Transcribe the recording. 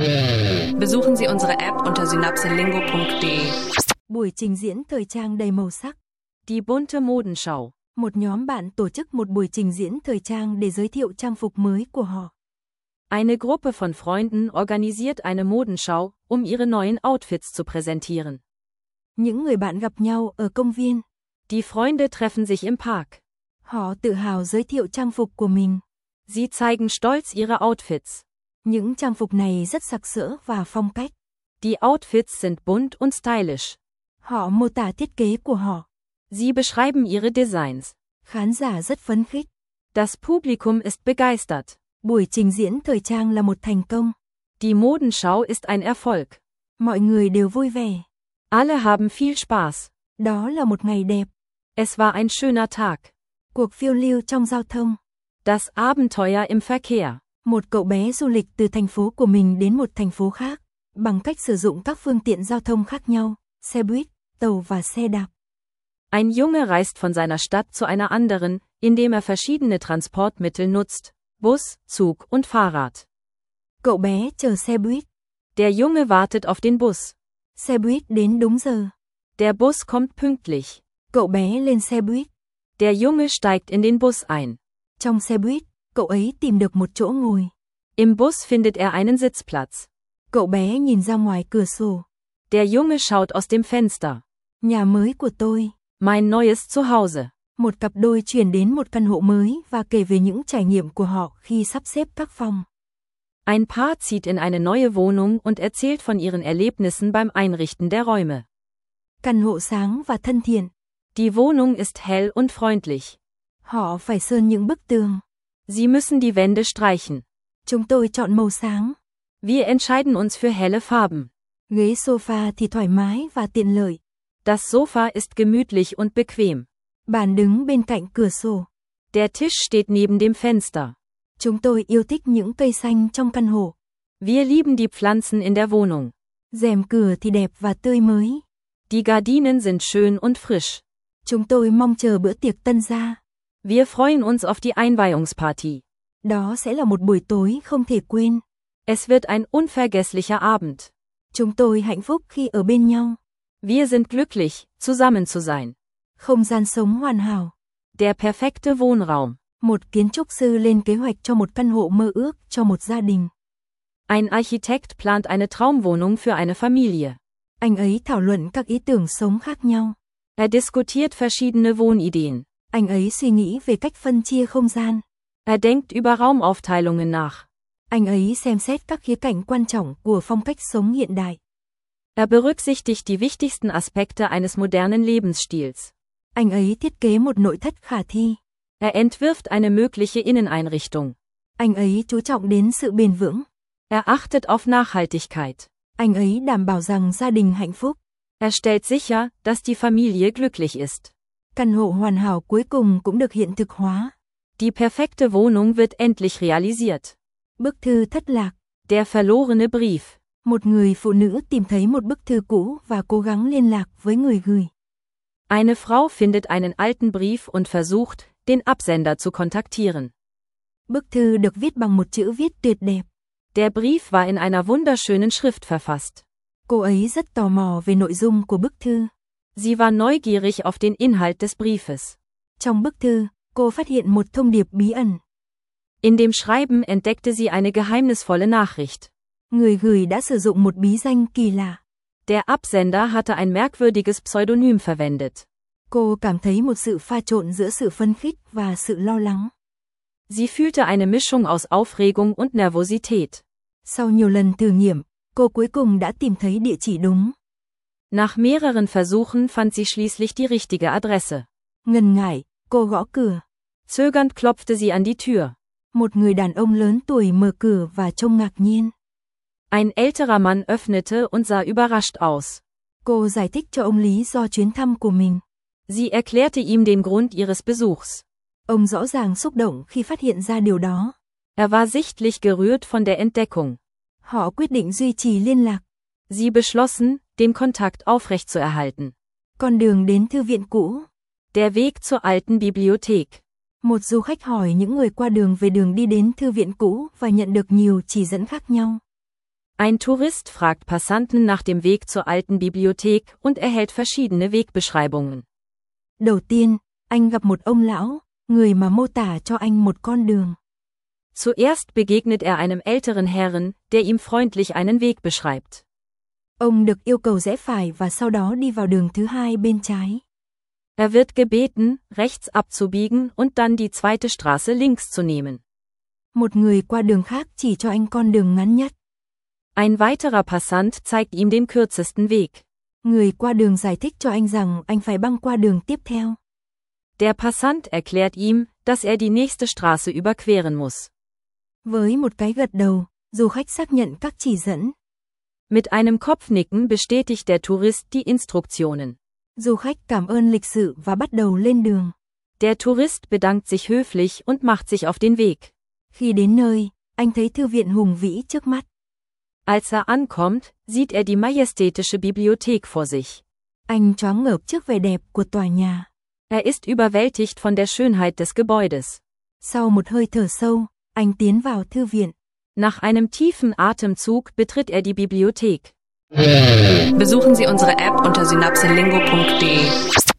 Besuchen Sie unsere App unter synapselingo.de. Buổi trình diễn thời trang đầy màu sắc. Die bunte Modenschau. Một nhóm bạn tổ chức một buổi trình diễn thời trang để giới thiệu trang phục mới của họ. Eine Gruppe von Freunden organisiert eine Modenschau, ihre neuen Outfits zu präsentieren. Những người bạn gặp nhau ở công viên. Die Freunde treffen sich im Park. Họ tự hào giới thiệu trang phục của mình. Sie zeigen stolz ihre Outfits. Những trang phục này rất sặc sỡ và phong cách. Die Outfits sind bunt und stylisch. Họ mô tả thiết kế của họ. Sie beschreiben ihre Designs. Khán giả rất phấn khích. Das Publikum ist begeistert. Buổi trình diễn thời trang là một thành công. Die Modenschau ist ein Erfolg. Mọi người đều vui vẻ. Alle haben viel Spaß. Đó là một ngày đẹp. Es war ein schöner Tag. Cuộc phiêu lưu trong giao thông. Das Abenteuer im Verkehr. Một cậu bé du lịch từ thành phố của mình đến một thành phố khác, bằng cách sử dụng các phương tiện giao thông khác nhau, xe buýt, tàu và xe đạp. Ein Junge reist von seiner Stadt zu einer anderen, indem verschiedene Transportmittel nutzt, Bus, Zug und Fahrrad. Cậu bé chờ xe buýt. Der Junge wartet auf den Bus. Xe buýt đến đúng giờ. Der Bus kommt pünktlich. Cậu bé lên xe buýt. Der Junge steigt in den Bus ein. Trong xe buýt, cậu ấy tìm được một chỗ ngồi. Im Bus findet er einen Sitzplatz. Cậu bé nhìn ra ngoài cửa sổ. Der Junge schaut aus dem Fenster. Nhà mới của tôi. Mein neues Zuhause. Một cặp đôi chuyển đến một căn hộ mới và kể về những trải nghiệm của họ khi sắp xếp các phòng. Ein Paar zieht in eine neue Wohnung und erzählt von ihren Erlebnissen beim Einrichten der Räume. Căn hộ sáng và thân thiện. Die Wohnung ist hell und freundlich. Họ phải sơn những bức tường. Sie müssen die Wände streichen. Chúng tôi chọn màu sáng. Wir entscheiden uns für helle Farben. Ghế sofa thì thoải mái và tiện lợi. Das Sofa ist gemütlich und bequem. Bàn đứng bên cạnh cửa sổ. Der Tisch steht neben dem Fenster. Chúng tôi yêu thích những cây xanh trong căn hộ. Wir lieben die Pflanzen in der Wohnung. Rèm cửa thì đẹp và tươi mới. Die Gardinen sind schön und frisch. Chúng tôi mong chờ bữa tiệc tân gia. Wir freuen uns auf die Einweihungsparty. Đó sẽ là một buổi tối không thể quên. Es wird ein unvergesslicher Abend. Chúng tôi hạnh phúc khi ở bên nhau. Wir sind glücklich, zusammen zu sein. Không gian sống hoàn hảo. Der perfekte Wohnraum. Một kiến trúc sư lên kế hoạch cho một căn hộ mơ ước cho một gia đình. Ein Architekt plant eine Traumwohnung für eine Familie. Anh ấy thảo luận các ý tưởng sống khác nhau. Er diskutiert verschiedene Wohnideen. Anh ấy suy nghĩ về cách phân chia không gian. Er denkt über Raumaufteilungen nach. Anh ấy xem xét các khía cạnh quan trọng của phong cách sống hiện đại. Er berücksichtigt die wichtigsten Aspekte eines modernen Lebensstils. Anh ấy thiết kế một nội thất khả thi. Er entwirft eine mögliche Inneneinrichtung. Anh ấy chú trọng đến sự bền vững. Er achtet auf Nachhaltigkeit. Anh ấy đảm bảo rằng gia đình hạnh phúc. Er stellt sicher, dass die Familie glücklich ist. Căn hộ hoàn hảo cuối cùng cũng được hiện thực hóa. Die perfekte Wohnung wird endlich realisiert. Bức thư thất lạc. Der verlorene Brief. Một người phụ nữ tìm thấy một bức thư cũ và cố gắng liên lạc với người gửi. Eine Frau findet einen alten Brief und versucht, den Absender zu kontaktieren. Bức thư được viết bằng một chữ viết tuyệt đẹp. Der Brief war in einer wunderschönen Schrift verfasst. Cô ấy rất tò mò về nội dung của bức thư. Sie war neugierig auf den Inhalt des Briefes. Trong bức thư, cô phát hiện một thông điệp bí ẩn. In dem Schreiben entdeckte sie eine geheimnisvolle Nachricht. Người gửi đã sử dụng một bí danh kỳ lạ. Der Absender hatte ein merkwürdiges Pseudonym verwendet. Cô cảm thấy một sự pha trộn giữa sự phấn khích và sự lo lắng. Sie fühlte eine Mischung aus Aufregung und Nervosität. Sau nhiều lần thử nghiệm, cô cuối cùng đã tìm thấy địa chỉ đúng. Nach mehreren Versuchen fand sie schließlich die richtige Adresse. Ngần ngại, cô gõ cửa. Zögernd klopfte sie an die Tür. Một người đàn ông lớn tuổi mở cửa và trông ngạc nhiên. Ein älterer Mann öffnete und sah überrascht aus. Cô giải thích cho ông lý do chuyến thăm của mình. Sie erklärte ihm den Grund ihres Besuchs. Ông rõ ràng xúc động khi phát hiện ra điều đó. Er war sichtlich gerührt von der Entdeckung. Họ quyết định duy trì liên lạc. Sie beschlossen, den Kontakt aufrechtzuerhalten. Con đường đến thư viện cũ. Der Weg zur alten Bibliothek. Một du khách hỏi những người qua đường về đường đi đến thư viện cũ và nhận được nhiều chỉ dẫn khác nhau. Ein Tourist fragt Passanten nach dem Weg zur alten Bibliothek und erhält verschiedene Wegbeschreibungen. Đầu tiên, anh gặp một ông lão, người mà mô tả cho anh một con đường. Zuerst begegnet er einem älteren Herrn, der ihm freundlich einen Weg beschreibt. Ông được yêu cầu rẽ phải và sau đó đi vào đường thứ hai bên trái. Er wird gebeten, rechts abzubiegen und dann die zweite Straße links zu nehmen. Một người qua đường khác chỉ cho anh con đường ngắn nhất. Ein weiterer Passant zeigt ihm den kürzesten Weg. Người qua đường giải thích cho anh rằng anh phải băng qua đường tiếp theo. Der Passant erklärt ihm, dass er die nächste Straße überqueren muss. Với một cái gật đầu, du khách xác nhận các chỉ dẫn. Mit einem Kopfnicken bestätigt der Tourist die Instruktionen. Du khách cảm ơn lịch sự và bắt đầu lên đường. Der Tourist bedankt sich höflich und macht sich auf den Weg. Khi đến nơi, anh thấy thư viện hùng vĩ trước mắt. Als er ankommt, sieht er die majestätische Bibliothek vor sich. Anh choáng ngợp trước vẻ đẹp của tòa nhà. Er ist überwältigt von der Schönheit des Gebäudes. Sau một hơi thở sâu, anh tiến vào thư viện. Nach einem tiefen Atemzug betritt er die Bibliothek. Besuchen Sie unsere App unter synapselingo.de.